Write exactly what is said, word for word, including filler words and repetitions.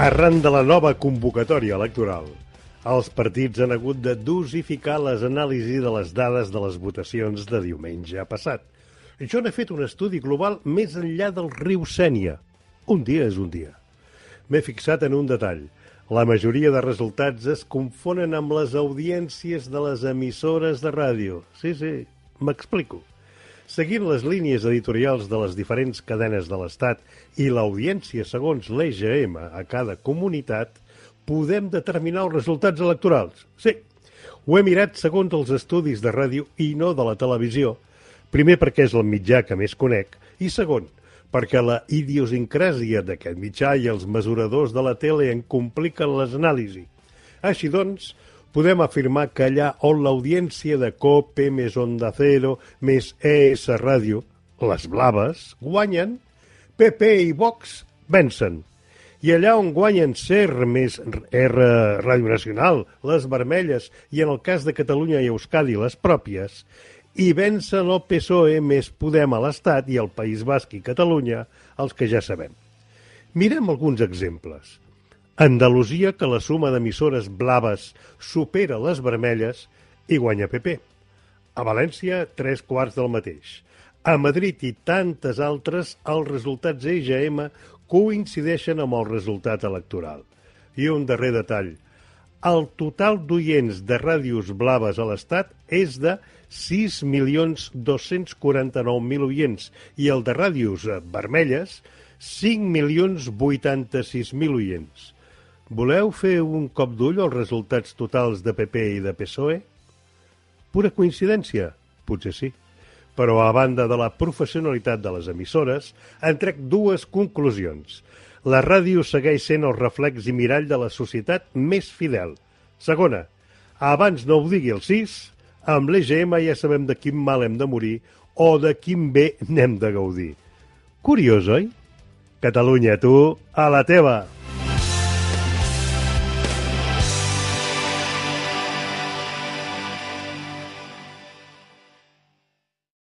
Arran de la nova convocatòria electoral, els partits han hagut de dosificar les anàlisis de les dades de les votacions de diumenge passat. Jo n'he fet un estudi global més enllà del riu Sénia. Un dia és un dia. M'he fixat en un detall. La majoria de resultats es confonen amb les audiències de les emissores de ràdio. Sí, sí, m'explico. Seguint les línies editorials de les diferents cadenes de l'Estat i l'audiència segons l'E G M a cada comunitat, podem determinar els resultats electorals. Sí, ho he mirat segons els estudis de ràdio i no de la televisió. Primer perquè és el mitjà que més conec i segon, perquè la idiosincràsia d'aquest mitjà i els mesuradors de la tele en compliquen les anàlisis. Així doncs, podem afirmar que allà on l'audiència de COPE més Onda Cero més E S Ràdio, les blaves, guanyen, P P i Vox vencen. I allà on guanyen C E R més R Ràdio Nacional, les vermelles, i en el cas de Catalunya i Euskadi, les pròpies, i vencen el P S O E més Podem a l'Estat i el País Basc i Catalunya, els que ja sabem. Mirem alguns exemples. Andalusia, que la suma d'emissores blaves supera les vermelles i guanya P P. A València, tres quarts del mateix. A Madrid i tantes altres, els resultats E G M coincideixen amb el resultat electoral. I un darrer detall. El total d'oients de ràdios blaves a l'Estat és de sis milions dos-cents quaranta-nou mil oients i el de ràdios vermelles cinc milions vuitanta-sis mil oients. Voleu fer un cop d'ull als resultats totals de P P i de P S O E? Pura coincidència? Potser sí. Però a banda de la professionalitat de les emissores, en trec dues conclusions. La ràdio segueix sent el reflex i mirall de la societat més fidel. Segona, abans no ho digui el sis, amb l'E G M ja sabem de quin mal hem de morir o de quin bé n'hem de gaudir. Curiós, oi? Catalunya, tu, a la teva!